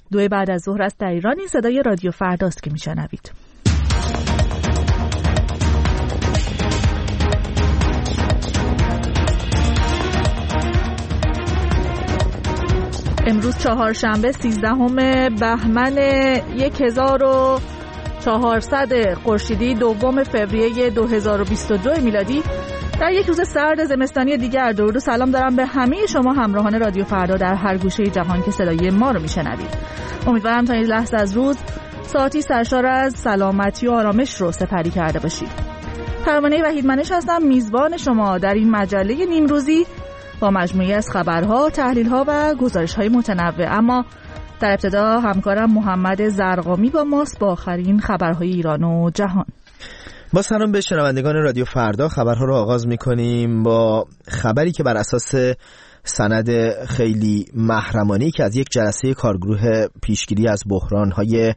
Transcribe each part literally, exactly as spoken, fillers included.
دو بعد از ظهر است در ایران. این صدای رادیو فرداست که میشنوید. امروز چهارشنبه سیزدهم بهمن هزار و چهارصد خورشیدی، دوم فوریه دو هزار و بیست و دو میلادی، در یک روز سرد زمستانی دیگر درود و سلام دارم به همه شما همراهان رادیو فردا در هر گوشه جهان که صدای ما رو میشنوید. امیدوارم تا این لحظه از روز ساعتی سرشار از سلامتی و آرامش رو سپری کرده باشید. پروانه وحیدمنش هستم، میزبان شما در این مجله نیمروزی با مجموعی از خبرها، تحلیل‌ها و گزارش‌های متنوع. اما در ابتدا همکارم محمد زرقامی با ماست با آخرین خبرهای ایران و جهان. با سلام به شنوندگان رادیو فردا، خبرها رو آغاز می‌کنیم با خبری که بر اساس سند خیلی محرمانه‌ای که از یک جلسه کارگروه پیشگیری از بحران‌های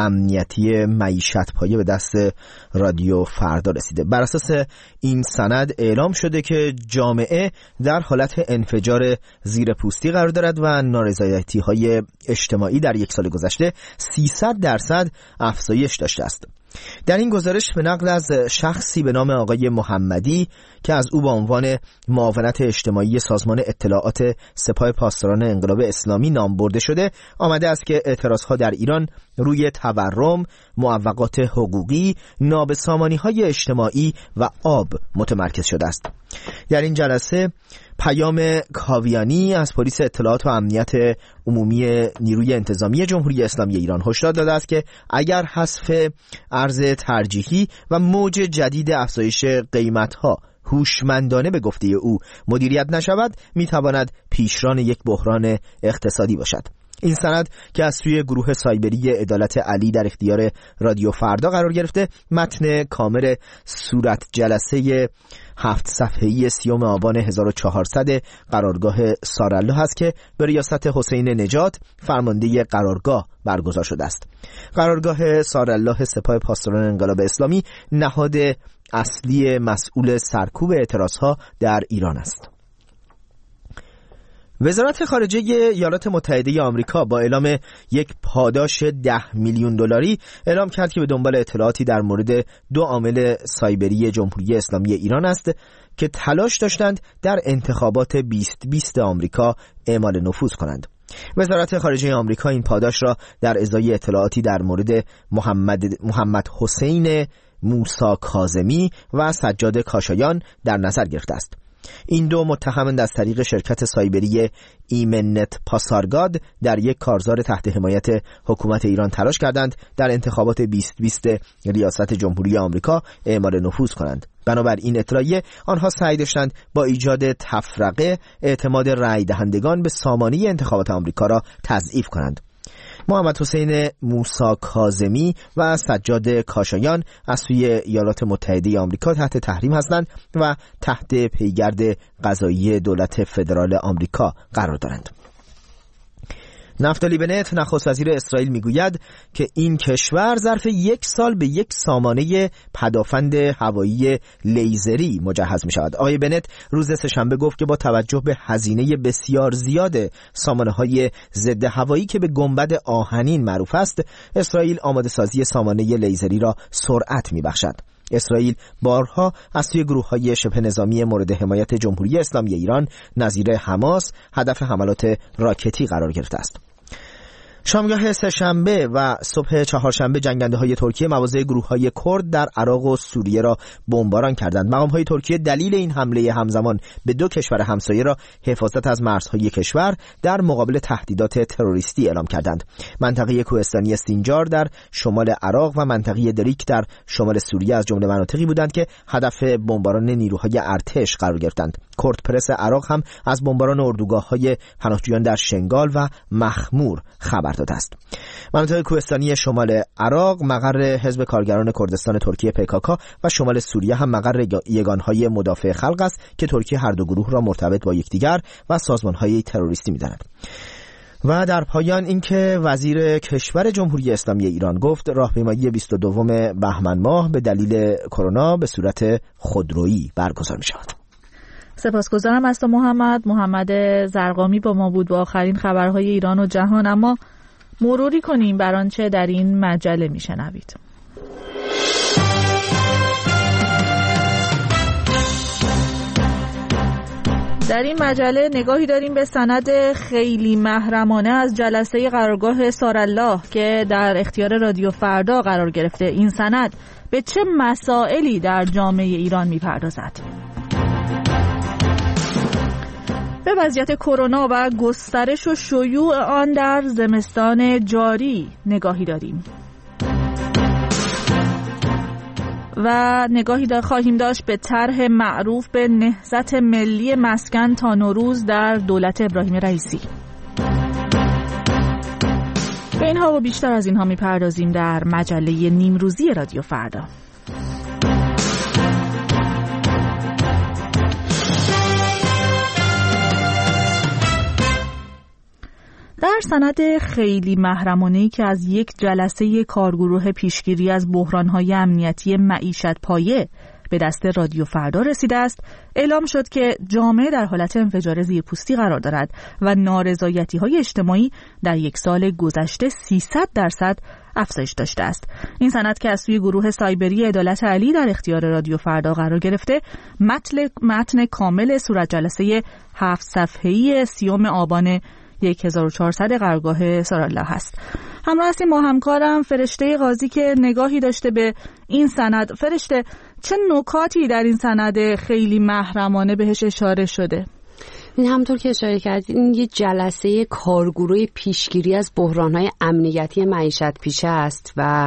امنیتی معیشت پایه به دست رادیو فردا رسیده. بر اساس این سند اعلام شده که جامعه در حالت انفجار زیرپوستی قرار دارد و نارضایتی‌های اجتماعی در یک سال گذشته سیصد درصد افزایش داشته است. در این گزارش به نقل از شخصی به نام آقای محمدی که از او با عنوان معاونت اجتماعی سازمان اطلاعات سپاه پاسداران انقلاب اسلامی نام برده شده، آمده است که اعتراضها در ایران روی تورم، معوقات حقوقی، نابسامانی‌های اجتماعی و آب متمرکز شده است. در این جلسه پیام کاویانی از پلیس اطلاعات و امنیت عمومی نیروی انتظامی جمهوری اسلامی ایران هشدار داده است که اگر حذف ارز ترجیحی و موج جدید افزایش قیمت‌ها هوشمندانه به گفته او مدیریت نشود، میتواند پیشران یک بحران اقتصادی باشد. این سند که از سوی گروه سایبری عدالت علی در اختیار رادیو فردا قرار گرفته، متن کامل صورت جلسه هفت صفحه‌ای سیوم آبان هزار و چهارصد قرارگاه سارالله است که به ریاست حسین نجات فرمانده قرارگاه برگزار شده است. قرارگاه سارالله سپاه پاسداران انقلاب اسلامی نهاد اصلی مسئول سرکوب اعتراضها در ایران است. وزارت خارجه ایالات متحده آمریکا با اعلام یک پاداش ده میلیون دلاری اعلام کرد که به دنبال اطلاعاتی در مورد دو عامل سایبری جمهوری اسلامی ایران است که تلاش داشتند در انتخابات بیست بیست آمریکا اعمال نفوذ کنند. وزارت خارجه آمریکا این پاداش را در ازای اطلاعاتی در مورد محمد محمد حسین موسی کاظمی و سجاد کاشایان در نظر گرفته است. این دو متهمند از طریق شرکت سایبری ایمنت پاسارگاد در یک کارزار تحت حمایت حکومت ایران تلاش کردند در انتخابات بیست بیست ریاست جمهوری آمریکا اعمال نفوذ کنند. بنابر این اطلاعیه آنها سعی داشتند با ایجاد تفرقه اعتماد رای دهندگان به سامانه انتخابات آمریکا را تضعیف کنند. محمد حسین موسی کاظمی و سجاد کاشایان از سوی ایالات متحده آمریکا تحت تحریم هستند و تحت پیگرد قضایی دولت فدرال آمریکا قرار دارند. نفتالی بنت نخست وزیر اسرائیل میگوید که این کشور ظرف یک سال به یک سامانه پدافند هوایی لیزری مجهز می شود. آقای بنت روز سه‌شنبه گفت که با توجه به هزینه بسیار زیاد سامانه های ضد هوایی که به گنبد آهنین معروف است، اسرائیل آماده سازی سامانه لیزری را سرعت می بخشد. اسرائیل بارها از سوی گروه‌های شبه نظامی مورد حمایت جمهوری اسلامی ایران نظیر حماس هدف حملات راکتی قرار گرفته است. شامگاه سه‌شنبه و صبح چهارشنبه جنگنده‌های ترکیه مواضع گروه‌های کرد در عراق و سوریه را بمباران کردند. مقام‌های ترکیه دلیل این حمله همزمان به دو کشور همسایه را حفاظت از مرزهای کشور در مقابل تهدیدات تروریستی اعلام کردند. منطقه کوهستانی سینجار در شمال عراق و منطقه دریک در شمال سوریه از جمله مناطقی بودند که هدف بمباران نیروهای ارتش قرار گرفتند. کردپرس عراق هم از بمباران اردوگاه‌های پناهجویان در شنگال و مخمور خبر داده است. مناطق کوهستانی شمال عراق مقر حزب کارگران کردستان ترکیه پی کی کی و شمال سوریه هم مقر یگانهای مدافع خلق است که ترکیه هر دو گروه را مرتبط با یکدیگر و سازمانهای تروریستی می‌داند. و در پایان اینکه وزیر کشور جمهوری اسلامی ایران گفت راهپیمایی بیست و دوم بهمن ماه به دلیل کرونا به صورت خودرویی برگزار می‌شود. سپاسگزارم از تو محمد. محمد زرقامی با ما بود با آخرین خبرهای ایران و جهان. اما مروری کنیم بر آنچه در این مجله میشنوید. در این مجله نگاهی داریم به سند خیلی محرمانه از جلسه قرارگاه سارالله که در اختیار رادیو فردا قرار گرفته. این سند به چه مسائلی در جامعه ایران میپردازد؟ به وضعیت کرونا و گسترش و شیوع آن در زمستان جاری نگاهی داریم و نگاهی دا خواهیم داشت به طرح معروف به نهضت ملی مسکن تا نوروز در دولت ابراهیم رئیسی. به اینها و بیشتر از اینها میپردازیم در مجله نیمروزی رادیو فردا. در سند خیلی محرمانه‌ای که از یک جلسه کارگروه پیشگیری از بحران‌های امنیتی معیشت پایه به دست رادیو فردا رسیده است، اعلام شد که جامعه در حالت انفجار زیرپوستی قرار دارد و نارضایتی‌های اجتماعی در یک سال گذشته سیصد درصد افزایش داشته است. این سند که از سوی گروه سایبری عدالت علی در اختیار رادیو فردا قرار گرفته، متن متن کامل صورت جلسه هفت صفحه‌ای سیوم آبان هزار و چهارصد قرارگاه سارالله هست. همراه هستیم با همکارم فرشته قاضی که نگاهی داشته به این سند. فرشته، چه نکاتی در این سند خیلی محرمانه بهش اشاره شده؟ این همونطور که اشاره کردید، این یه جلسه کارگروه پیشگیری از بحران‌های امنیتی معیشت پیشه است و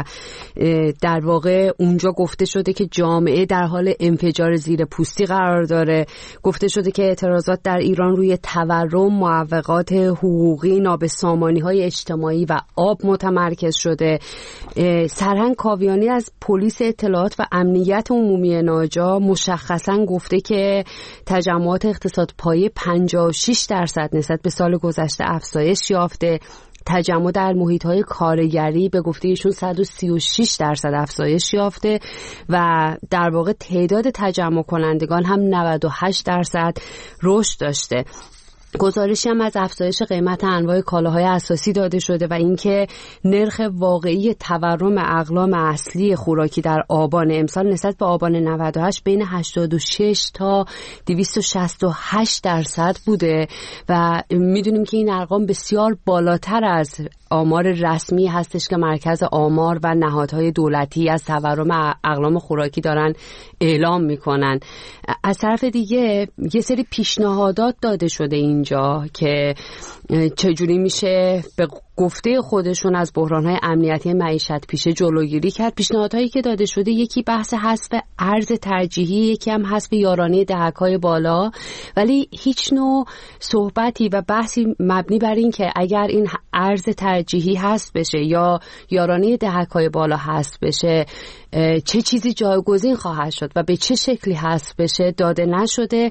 در واقع اونجا گفته شده که جامعه در حال انفجار زیر پوستی قرار داره. گفته شده که اعتراضات در ایران روی تورم، معوقات حقوقی، نابسامانی‌های اجتماعی و آب متمرکز شده. سرهنگ کاویانی از پلیس اطلاعات و امنیت عمومی ناجا مشخصاً گفته که تجمعات اقتصاد پایه پنجاه و شش درصد نسبت به سال گذشته افزایش یافته. تجمع در محیط‌های کارگری به گفته ایشون صد و سی و شش درصد افزایش یافته و در واقع تعداد تجمع کنندگان هم نود و هشت درصد رشد داشته. گزارشی هم از افزایش قیمت انواع کالاهای اساسی داده شده و اینکه نرخ واقعی تورم اقلام اصلی خوراکی در آبان امسال نسبت به آبان نود و هشت بین هشتاد و شش تا دویست و شصت و هشت درصد بوده و میدونیم که این ارقام بسیار بالاتر از آمار رسمی هستش که مرکز آمار و نهادهای دولتی از تورم اقلام خوراکی دارن اعلام میکنن. از طرف دیگه یه سری پیشنهادات داده شده اینجا که چجوری میشه به گفته خودشون از بحران‌های امنیتی معیشت پیشه جلوگیری کرد. پیشنهادهایی که داده شده، یکی بحث حذف ارز ترجیحی، یکی هم حذف یارانه دهک‌های بالا، ولی هیچ نوع صحبتی و بحثی مبنی بر این که اگر این ارز ترجیحی حذف بشه یا یارانه دهک‌های بالا حذف بشه چه چیزی جایگزین خواهد شد و به چه شکلی حذف بشه داده نشده.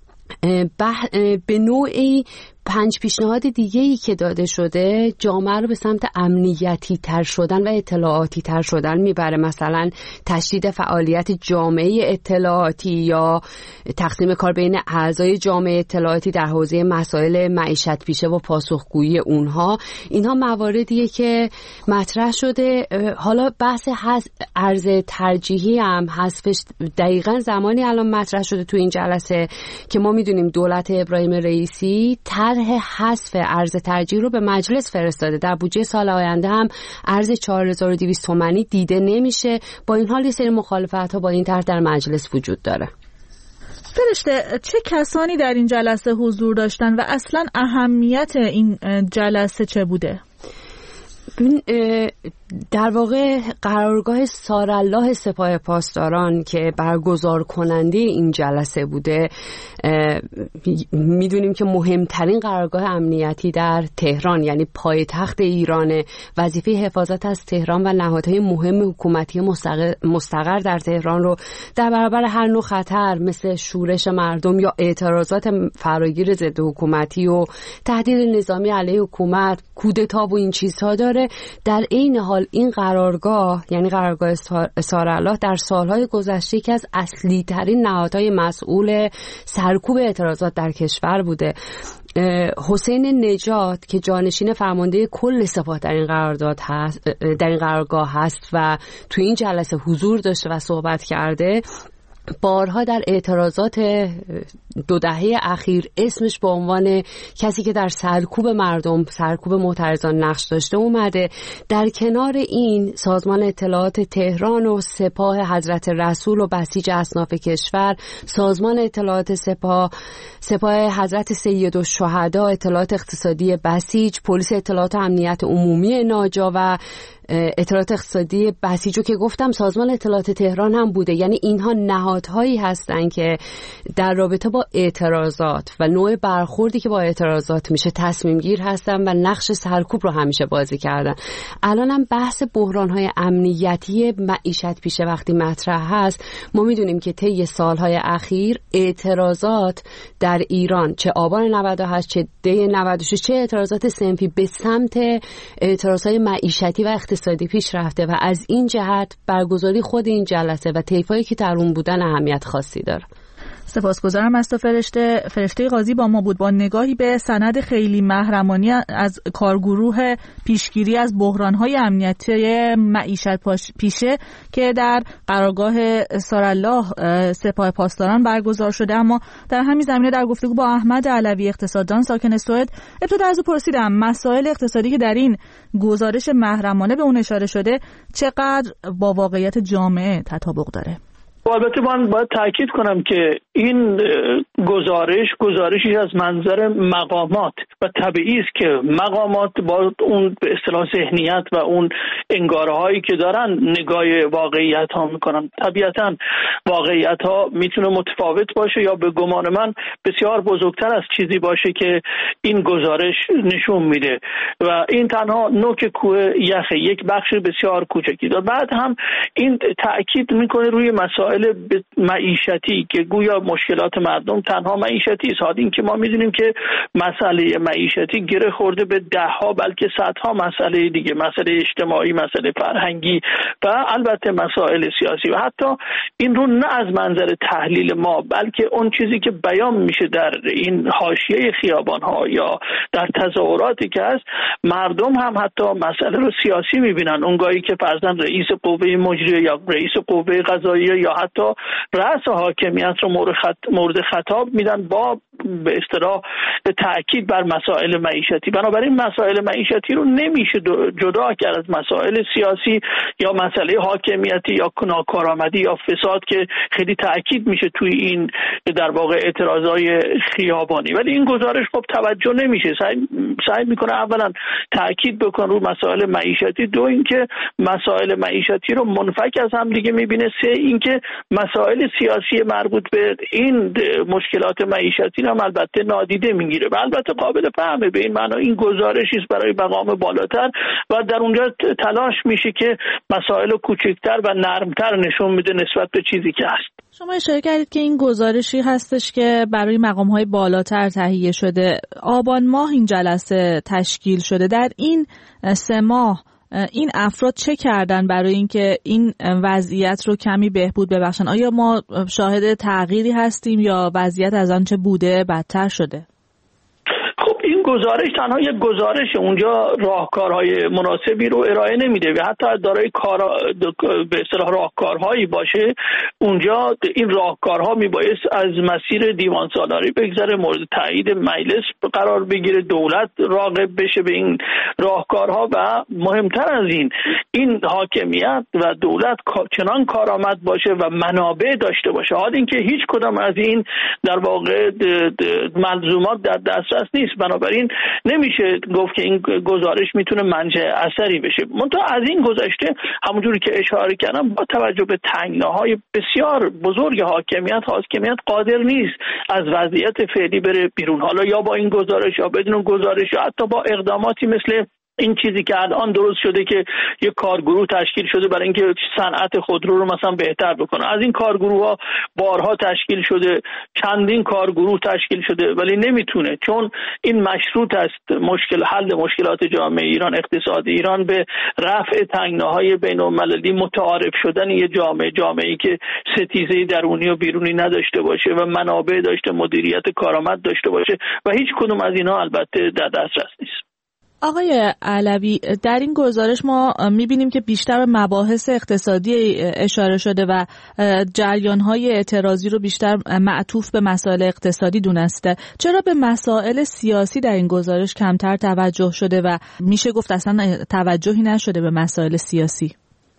به نوعی پنج پیشنهاد دیگه‌ای که داده شده جامعه رو به سمت امنیتی تر شدن و اطلاعاتی تر شدن میبره. مثلا تشدید فعالیت جامعه اطلاعاتی یا تقسیم کار بین اعضای جامعه اطلاعاتی در حوزه مسائل معیشت پیشه و پاسخگویی اونها. اینها مواردیه که مطرح شده. حالا بحث ارز ترجیحی هم حذفش دقیقاً زمانی الان مطرح شده تو این جلسه که ما میدونیم دولت ابراهیم رئیسی طرح حذف ارز ترجیح رو به مجلس فرستاده. در بودجه سال آینده هم ارز چهار هزار و دویست تومانی دیده نمیشه. با این حال یه سری مخالفت‌ها با این طرح در مجلس وجود داره. فرشته، چه کسانی در این جلسه حضور داشتن و اصلا اهمیت این جلسه چه بوده؟ در واقع قرارگاه سارالله سپاه پاسداران که برگزار کننده این جلسه بوده، میدونیم که مهمترین قرارگاه امنیتی در تهران یعنی پایتخت ایران، وظیفه حفاظت از تهران و نهادهای مهم حکومتی مستقر, مستقر در تهران رو در برابر هر نوع خطر مثل شورش مردم یا اعتراضات فراگیر ضد حکومتی و تهدید نظامی علیه حکومت، کودتا و این چیزها داره. در این حال این قرارگاه یعنی قرارگاه سارالله در سالهای گذشته یکی از اصلی ترین نهادهای مسئول سرکوب اعتراضات در کشور بوده. حسین نجات که جانشین فرمانده کل سپاه در این قرارداد هست، در این قرارگاه هست و تو این جلسه حضور داشته و صحبت کرده، بارها در اعتراضات دو دهه اخیر اسمش به عنوان کسی که در سرکوب مردم، سرکوب معترضان نقش داشته اومده. در کنار این سازمان اطلاعات تهران و سپاه حضرت رسول و بسیج اصناف کشور، سازمان اطلاعات سپاه، سپاه حضرت سیدالشهدا، اطلاعات اقتصادی بسیج، پلیس اطلاعات امنیت عمومی ناجا و اطلاعات اقتصادی بسیجو که گفتم سازمان اطلاعات تهران هم بوده. یعنی اینها نهادهایی هستن که در رابطه با اعتراضات و نوع برخوردی که با اعتراضات میشه تصمیم گیر هستن و نقش سرکوب رو همیشه بازی کردن. الان هم بحث بحرانهای امنیتی معیشت پیشه وقتی مطرح هست، ما میدونیم که طی سالهای اخیر اعتراضات در ایران چه آبان نود و هشت چه دی نود و شش چه اعتراضات صنفی به سمت اعتراضهای معیشتی و اقتصادی پیش رفته و از این جهت برگزاری خود این جلسه و طیفایی که در اون بودن اهمیت خاصی داره. سپاسگزارم از تو فرشته. فرشته قاضی با ما بود با نگاهی به سند خیلی محرمانی از کارگروه پیشگیری از بحران‌های امنیتی معیشت پیشه که در قرارگاه سارالله سپاه پاسداران برگزار شده. اما در همین زمینه در گفتگو با احمد علوی اقتصاددان ساکن سوئد ابتدا از او پرسیدم مسائل اقتصادی که در این گزارش محرمانه به اون اشاره شده چقدر با واقعیت جامعه تطابق داره. البته من باید تاکید کنم که این گزارش گزارشی از منظر مقامات و طبیعی است که مقامات با اون به اصطلاح ذهنیت و اون انگارهایی که دارن نگاه واقعیت ها میکنن. طبیعتا واقعیت ها میتونه متفاوت باشه یا به گمان من بسیار بزرگتر از چیزی باشه که این گزارش نشون میده و این تنها نوک کوه یخه، یک بخش بسیار کوچکی داره. بعد هم این تاکید میکنه روی مسائل معیشتی که گویا مشکلات مردم تنها معیشتی است. حال این که ما میدونیم که مسئله معیشتی گره خورده به ده ها بلکه صدها مسئله دیگه، مسئله اجتماعی، مسئله فرهنگی و البته مسائل سیاسی. و حتی این رو نه از منظر تحلیل ما بلکه اون چیزی که بیان میشه در این حاشیه خیابان ها یا در تظاهراتی که هست، مردم هم حتی مسئله رو سیاسی میبینن. اونگاهی که فرضاً رئیس قوه مجریه یا رئیس قوه قضاییه یا حتی رأس حاکمیت رو مورد خط... مورد خطاب میدن با به اصطلاح تأکید بر مسائل معیشتی. بنابراین مسائل معیشتی رو نمیشه جدا کرد از مسائل سیاسی یا مسئله حاکمیتی یا ناکارآمدی یا فساد که خیلی تأکید میشه توی این در واقع اعتراضای خیابانی. ولی این گزارش خب توجه نمیشه، سعی سعی میکنه اولا تأکید بکنه رو مسائل معیشتی، دو اینکه مسائل معیشتی رو منفک از هم دیگه میبینه، سه اینکه مسائل سیاسی مربوط به این مشکلات معیشتی هم البته نادیده میگیره و البته قابل فهمه. به این معنا این گزارشی است برای مقام بالاتر و در اونجا تلاش میشه که مسائل کوچکتر و نرمتر نشون میده نسبت به چیزی که هست. شما اشاره کردید که این گزارشی هستش که برای مقام‌های بالاتر تهیه شده. آبان ماه این جلسه تشکیل شده. در این سه ماه این افراد چه کردن برای اینکه این وضعیت رو کمی بهبود ببخشن؟ آیا ما شاهد تغییری هستیم یا وضعیت از آنچه بوده بدتر شده؟ خب این گزارش تنها یک گزارش، اونجا راهکارهای مناسبی رو ارائه نمیده و حتی دارای کار به اصطلاح راهکارهایی باشه اونجا این راهکارها میبایست از مسیر دیوان سالاری بگذره، مورد تایید مجلس قرار بگیره، دولت راغب بشه به این راهکارها و مهمتر از این این حاکمیت و دولت چنان کارآمد باشه و منابع داشته باشه. حال اینکه هیچ کدام از این در واقع ملزومات در دسترس نیست، بنابراین نمیشه گفت که این گزارش میتونه منجع اثری بشه. منتها از این گذشته همونجوری که اشاره کردم با توجه به تنگناهای بسیار بزرگ حاکمیت حاکمیت قادر نیست از وضعیت فعلی بره بیرون، حالا یا با این گزارش یا بدون گزارش یا حتی با اقداماتی مثل این چیزی که الان درست شده که یک کارگروه تشکیل شده برای اینکه صنعت خودرو رو مثلا بهتر بکنه، از این کارگروه ها بارها تشکیل شده، چندین کارگروه تشکیل شده، ولی نمیتونه، چون این مشروط است مشکل حل مشکلات جامعه ایران، اقتصاد ایران به رفع تنگناهای بین‌المللی، متعارف شدن یه جامعه جامعه‌ای که ستیزه درونی و بیرونی نداشته باشه و منابع داشته، مدیریت کارآمد داشته باشه و هیچ کدوم از اینها البته در دسترس نیست. آقای علوی، در این گزارش ما می‌بینیم که بیشتر به مباحث اقتصادی اشاره شده و جریان‌های اعتراضی رو بیشتر معطوف به مسائل اقتصادی دونسته. چرا به مسائل سیاسی در این گزارش کمتر توجه شده و میشه گفت اصلا توجهی نشده به مسائل سیاسی؟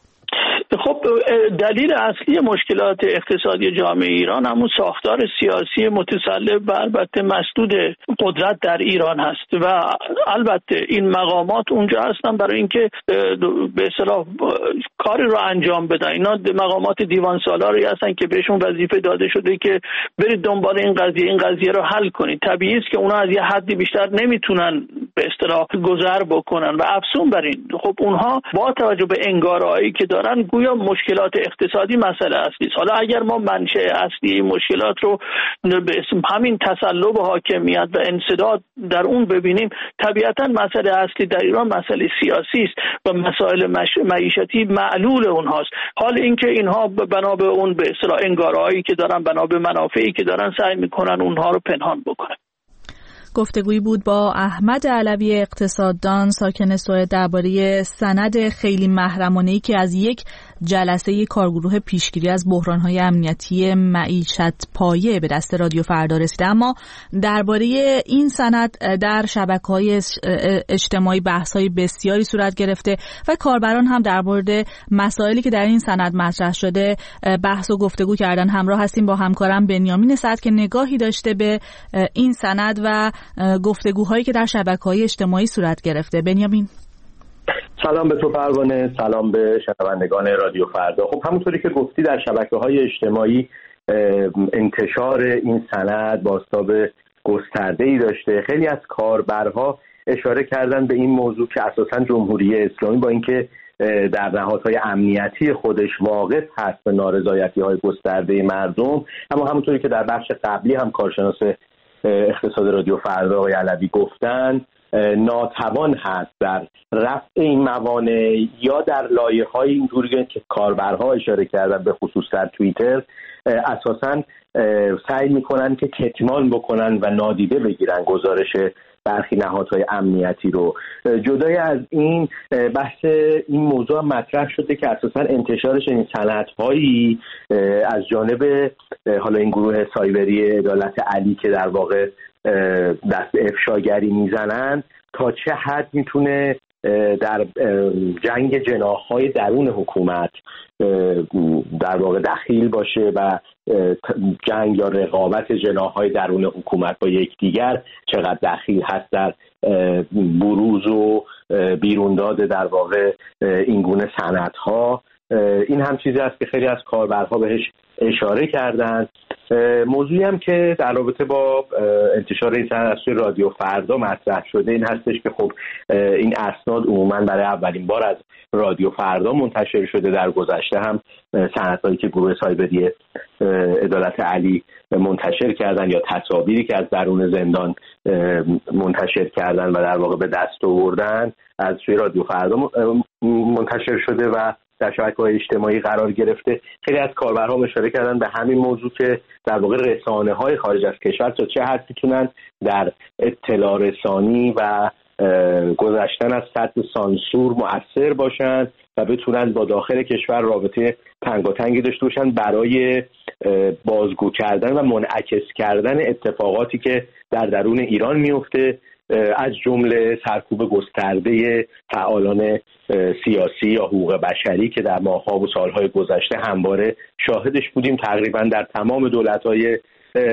خب دلیل اصلی مشکلات اقتصادی جامعه ایران همون ساختار سیاسی متسلب و البته مسدود قدرت در ایران هست و البته این مقامات اونجا هستن برای اینکه به اصطلاح کاری رو انجام بدن. اینا مقامات دیوان سالاری هستن که بهشون وظیفه داده شده که برید دنبال این قضیه این قضیه رو حل کنید. طبیعی است که اونا از یه حدی بیشتر نمیتونن به اصطلاح گذر بکنن و افسون بر این، خب اونها با توجه به انگارهایی که دارن گویا مشکلات اقتصادی مسئله اصلی است. حالا اگر ما منشأ اصلی این مشکلات رو به اسم همین تسلب حاکمیت و انسداد در اون ببینیم، طبیعتاً مسئله اصلی در ایران مسئله سیاسی است و مسائل معیشتی معلول اونهاست. حال اینکه اینها بنا به اون به اصطلاح انگارهایی که دارن، بنا به منافعی که دارن، سعی میکنن اونها رو پنهان بکنن. گفتگویی بود با احمد علوی، اقتصاددان ساکن سوئد، درباره سند خیلی محرمانه‌ای که از یک جلسه کارگروه پیشگیری از بحران‌های امنیتی معیشت پایه به دست رادیو فردا رسیده. اما درباره این سند در شبکه‌های اجتماعی بحث‌های بسیاری صورت گرفته و کاربران هم در مورد مسائلی که در این سند مطرح شده بحث و گفتگو کردن. همراه هستیم با همکارم بنیامین سعد که نگاهی داشته به این سند و گفتگوهایی که در شبکه‌های اجتماعی صورت گرفته. بنیامین، سلام به تو پروانه، سلام به شنوندگان رادیو فردا. خب همونطوری که گفتی در شبکه‌های اجتماعی انتشار این سند بازتاب گسترده‌ای داشته. خیلی از کاربرها اشاره کردن به این موضوع که اساساً جمهوری اسلامی با اینکه در نهادهای امنیتی خودش واقف هست به نارضایتی‌های گسترده مردم، اما همونطوری که در بخش قبلی هم کارشناس اقتصاد رادیو فردا آقای علوی گفتن، ناتوان هست در رفع این موانع یا در لایه‌های اینجوری که کاربرها اشاره کردن به خصوص در توییتر اساساً سعی میکنن که کتمان بکنن و نادیده بگیرن گزارش برخی نهادهای امنیتی رو. جدای از این بحث این موضوع مطرح شده که اساساً انتشارش این سندهایی از جانب حالا این گروه سایبری عدالت علی که در واقع دست افشاگری میزنن تا چه حد میتونه در جنگ جناح‌های درون حکومت در واقع دخیل باشه و جنگ یا رقابت جناح‌های درون حکومت با یکدیگر چقدر دخیل هست در بروز و بیرونداد در واقع این گونه سندها. این هم چیزی است که خیلی از کاربرها بهش اشاره کردند. موضوعی هم که در رابطه با انتشار این سند از رادیو فردا مطرح شده این هستش که خب این اسناد عموما برای اولین بار از رادیو فردا منتشر شده. در گذشته هم سندهایی که گروه سایبری عدالت علی منتشر کردن یا تصاویری که از درون زندان منتشر کردن و در واقع به دست آوردن از سوی رادیو فردا منتشر شده و در شبکه‌های اجتماعی قرار گرفته. خیلی از کاربرها اشاره کردن به همین موضوع که در واقع رسانه‌های خارج از کشور تا چه حد میتونن در اطلاع رسانی و گذشتن از سطح سانسور مؤثر باشن و بتونن با داخل کشور رابطه تنگاتنگی داشته باشن برای بازگو کردن و منعکس کردن اتفاقاتی که در درون ایران میفته، از جمله سرکوب گسترده فعالان سیاسی یا حقوق بشری که در ماه‌ها و سال‌های گذشته همواره شاهدش بودیم. تقریبا در تمام دولت‌های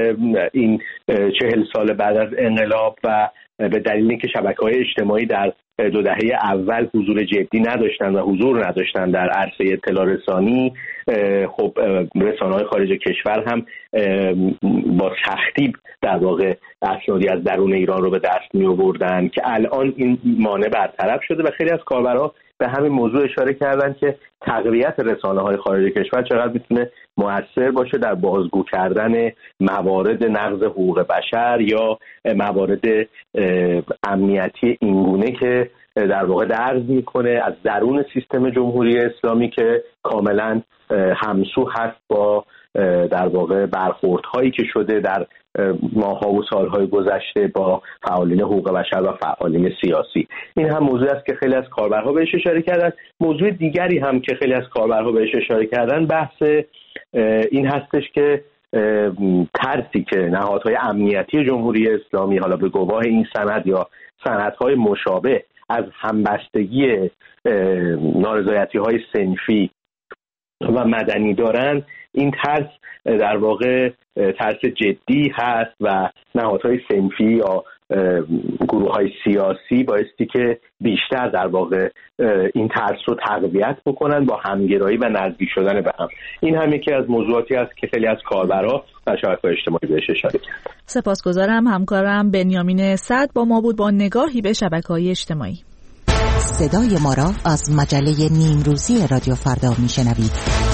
این چهل سال بعد از انقلاب و به دلیل اینکه شبکه‌های اجتماعی در دو دهه اول حضور جدی نداشتن و حضور نداشتن در عرصه اطلاع رسانی، خب رسانه‌های خارج کشور هم با سختی در واقع اسنادی از درون ایران رو به دست می آوردن که الان این مانع برطرف شده و خیلی از کاربرها به همین موضوع اشاره کردن که تقویت رسانه‌های خارج کشور چقدر میتونه مؤثر باشه در بازگو کردن موارد نقض حقوق بشر یا موارد امنیتی اینگونه که در واقع درز میکنه از درون سیستم جمهوری اسلامی که کاملا همسو هست با در واقع برخوردهایی که شده در ماه‌ها و سال‌های گذشته با فعالین حقوق بشر و فعالین سیاسی. این هم موضوعی است که خیلی از کاربرها بهش اشاره کردن. موضوع دیگری هم که خیلی از کاربرها بهش اشاره کردن بحث این هستش که ترسی که نهادهای امنیتی جمهوری اسلامی حالا به گواه این سند یا سندهای مشابه از همبستگی نارضایتی‌های صنفی و مدنی دارن، این ترس در واقع ترس جدی هست و نهادهای صنفی یا گروه‌های سیاسی بایستی که بیشتر در واقع این ترس رو تقویت بکنن با همگرایی و نزدیک شدن به هم. این هم یکی از موضوعاتی است که خیلی از کاربرها در شبکه‌های اجتماعی بهش اشاره کردن. سپاسگزارم. همکارم بنیامین صد با ما بود با نگاهی به شبکه‌های اجتماعی. صدای ما را از مجله نیمروزی رادیو فردا میشنوید.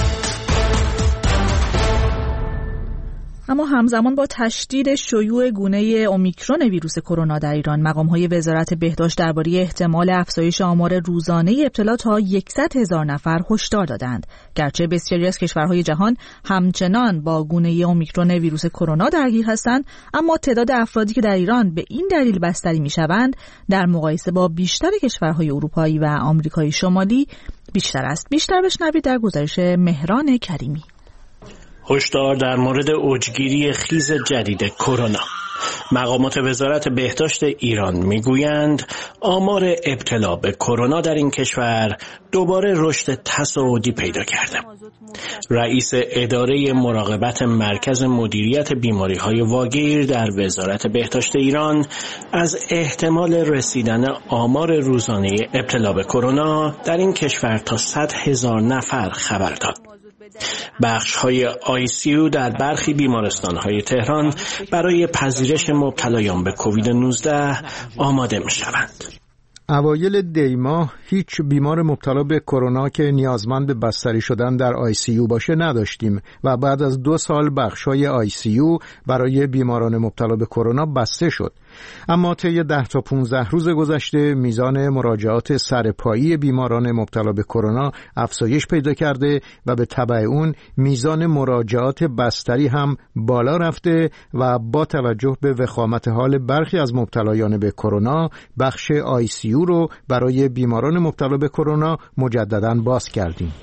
اما همزمان با تشدید شیوع گونه اومیکرون ویروس کرونا در ایران، مقام‌های وزارت بهداشت درباره احتمال افزایش آمار روزانه ابتلا تا صد هزار نفر هشدار دادند. گرچه بسیاری از کشورهای جهان همچنان با گونه اومیکرون ویروس کرونا درگیر هستند، اما تعداد افرادی که در ایران به این دلیل بستری می‌شوند در مقایسه با بیشتر کشورهای اروپایی و آمریکای شمالی بیشتر است. بیشتر بشنوید در گزارش مهران کریمی. هشدار در مورد اوجگیری خیز جدید کرونا. مقامات وزارت بهداشت ایران میگویند آمار ابتلا به کرونا در این کشور دوباره رشد تصاعدی پیدا کرده. رئیس اداره مراقبت مرکز مدیریت بیماری‌های واگیر در وزارت بهداشت ایران از احتمال رسیدن آمار روزانه ابتلا به کرونا در این کشور تا صد هزار نفر خبر داد. بخش‌های آی سی یو در برخی بیمارستان‌های تهران برای پذیرش مبتلایان به کووید نوزده آماده می‌شوند. اوایل دی ماه هیچ بیمار مبتلا به کرونا که نیازمند به بستری شدن در آی سی یو باشه نداشتیم و بعد از دو سال بخش‌های آی سی یو برای بیماران مبتلا به کرونا بسته شد. اما طی ده تا پانزده روز گذشته میزان مراجعات سرپایی بیماران مبتلا به کرونا افزایش پیدا کرده و به تبع اون میزان مراجعات بستری هم بالا رفته و با توجه به وخامت حال برخی از مبتلایان به کرونا بخش آی سی یو رو برای بیماران مبتلا به کرونا مجدداً باز کردیم.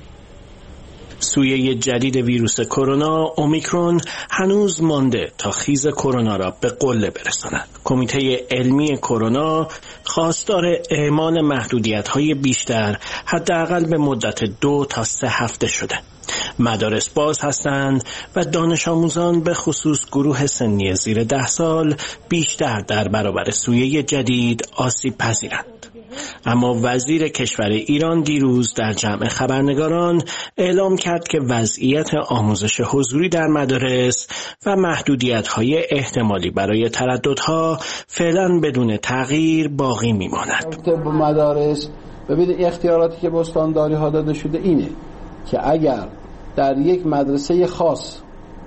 سویه جدید ویروس کرونا اومیکرون هنوز مانده تا خیز کرونا را به قله برساند. کمیته علمی کرونا خواستار اعمال محدودیت‌های بیشتر حداقل به مدت دو تا سه هفته شده. مدارس باز هستند و دانش آموزان به خصوص گروه سنی زیر ده سال بیشتر در برابر سویه جدید آسیب پذیرند. اما وزیر کشور ایران دیروز در جمع خبرنگاران اعلام کرد که وضعیت آموزش حضوری در مدارس و محدودیت‌های احتمالی برای ترددها فعلا بدون تغییر باقی می‌ماند. طب مدارس ببینید اختیاراتی که به استانداری‌ها داده شده اینه که اگر در یک مدرسه خاص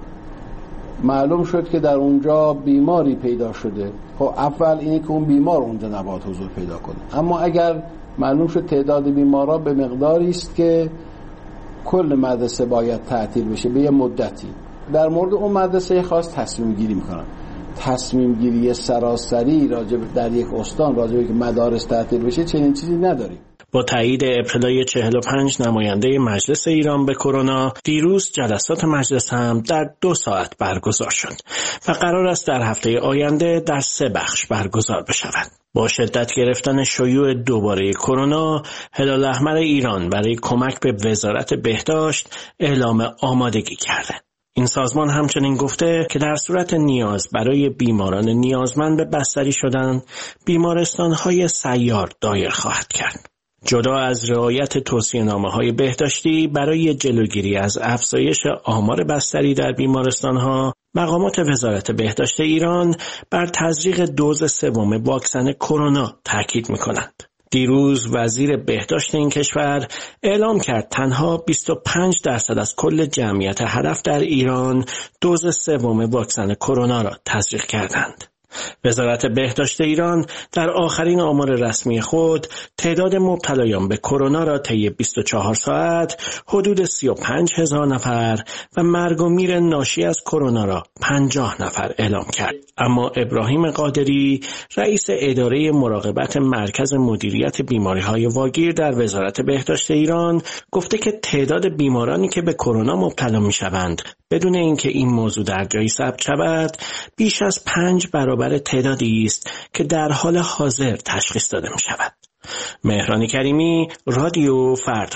معلوم شد که در اونجا بیماری پیدا شده، خب اول اینه که اون بیمار اونجا نباید حضور پیدا کنه. اما اگر معلوم شد تعداد بیمارا به مقداری است که کل مدرسه باید تعطیل بشه به یه مدتی، در مورد اون مدرسه خاص تصمیم گیری میکنن. تصمیم گیری سراسری راجع در یک استان راجع به که مدارس تعطیل بشه چنین چیزی نداریم. با تایید ابتلای چهل و پنج نماینده مجلس ایران به کرونا، دیروز جلسات مجلس هم در دو ساعت برگزار شد و قرار است در هفته آینده در سه بخش برگزار بشود. با شدت گرفتن شیوع دوباره کرونا، هلال احمر ایران برای کمک به وزارت بهداشت اعلام آمادگی کرده. این سازمان همچنین گفته که در صورت نیاز برای بیماران نیازمند به بستری شدن، بیمارستان‌های سیار دایر خواهد کرد. جدا از رعایت توصیه‌نامه‌های بهداشتی برای جلوگیری از افزایش آمار بستری در بیمارستان‌ها، مقامات وزارت بهداشت ایران بر تزریق دوز سوم واکسن کرونا تاکید می‌کنند. دیروز وزیر بهداشت این کشور اعلام کرد تنها بیست و پنج درصد از کل جمعیت هدف در ایران دوز سوم واکسن کرونا را تزریق کردند. وزارت بهداشت ایران در آخرین آمار رسمی خود تعداد مبتلایان به کرونا را طی بیست و چهار ساعت حدود سی و پنج هزار نفر و مرگ و میر ناشی از کرونا را پنجاه نفر اعلام کرد. اما ابراهیم قادری، رئیس اداره مراقبت مرکز مدیریت بیماری‌های واگیر در وزارت بهداشت ایران، گفته که تعداد بیمارانی که به کرونا مبتلا می‌شوند بدون اینکه این موضوع در جایی ثبت شود بیش از پنج برابر تعدادی است که در حال حاضر تشخیص داده می شود. مهران کریمی، رادیو فردا.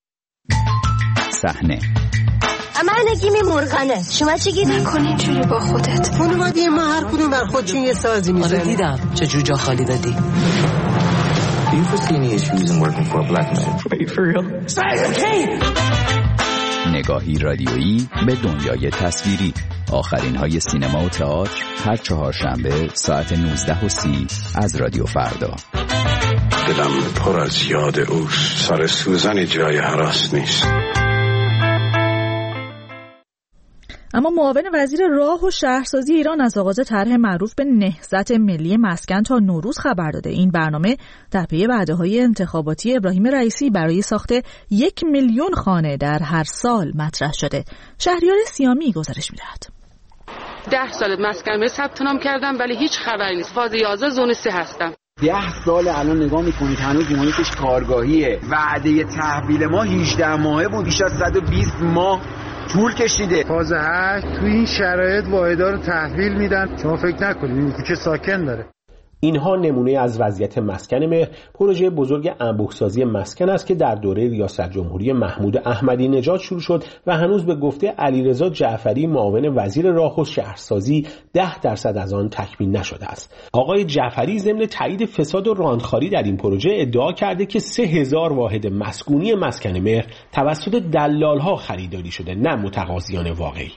صحنه من نگیمی مرغانه. شما چه گیری کنی جوری با خودت؟ خانوادی ما هر کدوم بر خودشون یه سازی میزنه. آره دیدم چه جوجا خالی دادی. Do you foresee any issues in working for a black man? Wait for real? نگاهی رادیویی به دنیای تصویری. آخرین های سینما و تئاتر هر چهارشنبه ساعت نوزده و سی از رادیو فردا. دلم پر از یاد اوست. سر سوزن جای هراس نیست. اما معاون وزیر راه و شهرسازی ایران از آغاز طرح معروف به نهضت ملی مسکن تا نوروز خبر داده. این برنامه در پی وعده‌های انتخاباتی ابراهیم رئیسی برای ساخت یک میلیون خانه در هر سال مطرح شده. شهریار سیامی گزارش می‌دهد. ده سال مسکن ثبت نام کردم ولی هیچ خبری نیست. فاز یازده زون سه هستم. ده سال الان نگاه میکنید هنوز محیطش کارگاهیه. وعده تحویل ما هجده ماهه بود، بیش از صد و بیست ماه طول کشیده. فاز هشت تو این شرایط واحدها رو تحویل میدن. شما فکر نکنید این کوچه ساکن داره. اینها نمونه از وضعیت مسکن مهر، پروژه بزرگ انبوه‌سازی مسکن است که در دوره ریاست جمهوری محمود احمدی نژاد شروع شد و هنوز به گفته علیرضا جعفری معاون وزیر راه و شهرسازی ده درصد از آن تکمیل نشده است. آقای جعفری ضمن تایید فساد و راندخاری در این پروژه ادعا کرده که سه هزار واحد مسکونی مسکن مهر توسط دلال‌ها خریداری شده، نه متقاضیان واقعی.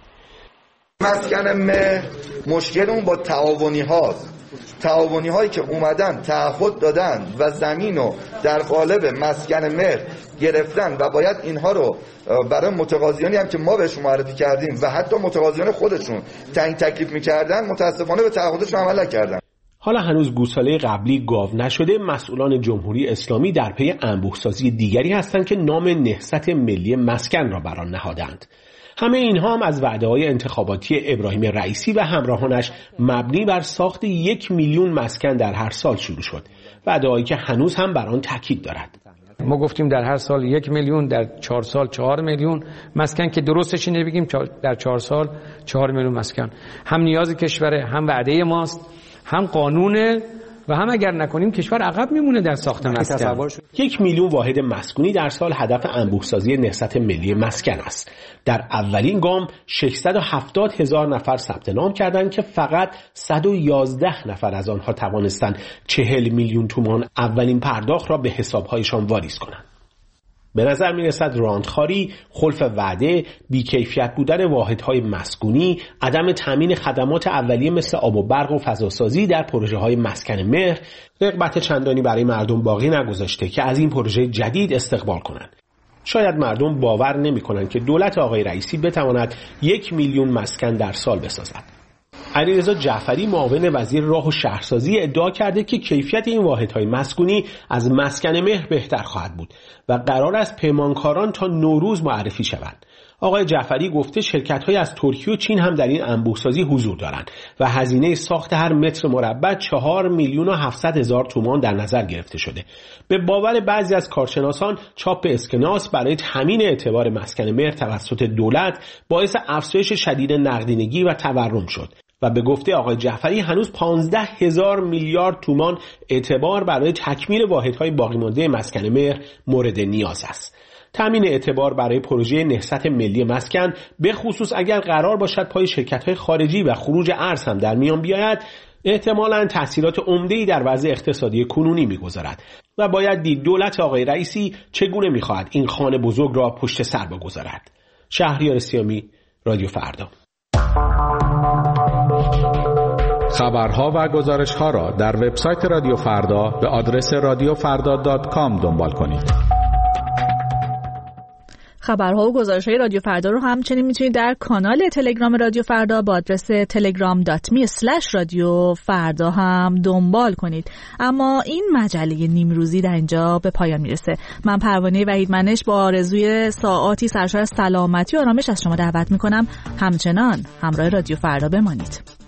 مسکن مهر مشکل اون با تعاونی هاست. تعاونی هایی که اومدن تعهد دادن و زمین رو در قالب مسکن مهر گرفتن و باید اینها رو برای متقاضیانی هم که ما بهشون معرفی کردیم و حتی متقاضیان خودشون تعیین تکلیف میکردن متاسفانه به تعهدشون عمل نکردن. حالا هنوز گوساله قبلی گاو نشده، مسئولان جمهوری اسلامی در پی انبوه‌سازی دیگری هستند که نام نهضت ملی مسکن را بر آن نهادند. همه اینها هم از وعده‌های انتخاباتی ابراهیم رئیسی و همراهانش مبنی بر ساخت یک میلیون مسکن در هر سال شروع شد. وعده‌هایی که هنوز هم بر آن تاکید دارد. ما گفتیم در هر سال یک میلیون، در چهار سال چهار میلیون مسکن، که درستش اینه بگیم در چهار سال چهار میلیون مسکن. هم نیاز کشوره، هم وعده ماست، هم قانونه و هم اگر نکنیم کشور عقب میمونه در ساخت مسکن. یک میلیون واحد مسکونی در سال هدف انبوه‌سازی نهضت ملی مسکن است. در اولین گام ششصد و هفتاد هزار نفر ثبت نام کردند که فقط صد و یازده نفر از آنها توانستند چهل میلیون تومان اولین پرداخت را به حساب‌هایشان واریز کنند. به نظر می رسد راندخاری، خلف وعده، بیکیفیت بودن واحدهای مسکونی، عدم تامین خدمات اولیه مثل آب و برق و فضاسازی در پروژه های مسکن مهر رغبت چندانی برای مردم باقی نگذاشته که از این پروژه جدید استقبال کنند. شاید مردم باور نمی کنند که دولت آقای رئیسی بتواند یک میلیون مسکن در سال بسازد. علیرضا جعفری معاون وزیر راه و شهرسازی ادعا کرده که کیفیت این واحدهای مسکونی از مسکن مهر بهتر خواهد بود و قرار است پیمانکاران تا نوروز معرفی شوند. آقای جعفری گفته شرکت‌های از ترکیه و چین هم در این انبوه‌سازی حضور دارند و هزینه ساخت هر متر مربع چهار میلیون و هفتصد هزار تومان در نظر گرفته شده. به باور بعضی از کارشناسان چاپ اسکناس برای تامین اعتبار مسکن مهر توسط دولت باعث افزایش شدید نقدینگی و تورم شد. و به گفته آقای جعفری هنوز پانزده هزار میلیارد تومان اعتبار برای تکمیل واحدهای باقی مانده مسکن مهر مورد نیاز است. تامین اعتبار برای پروژه نهضت ملی مسکن به خصوص اگر قرار باشد پای شرکت‌های خارجی و خروج ارز هم در میان بیاید، احتمالاً تأثیرات عمده‌ای در وضع اقتصادی کنونی می‌گذارد و باید دید دولت آقای رئیسی چگونه می‌خواهد این خانه بزرگ را پشت سر بگذارد. شهریار سیامی، رادیو فردا. خبرها و گزارش‌ها را در وبسایت رادیو فردا به آدرس رادیو فردا دات کام دنبال کنید. خبرها و گزارش‌های رادیو فردا رو همچنین میتونید در کانال تلگرام رادیو فردا با آدرس تلگرام دات می اسلش رادیو فردا هم دنبال کنید. اما این مجله نیمروزی در اینجا به پایان میرسه. من پروانه وحیدمنش با آرزوی ساعاتی سرشار سلامتی و آرامش از شما دعوت میکنم همچنان همراه رادیو فردا بمانید.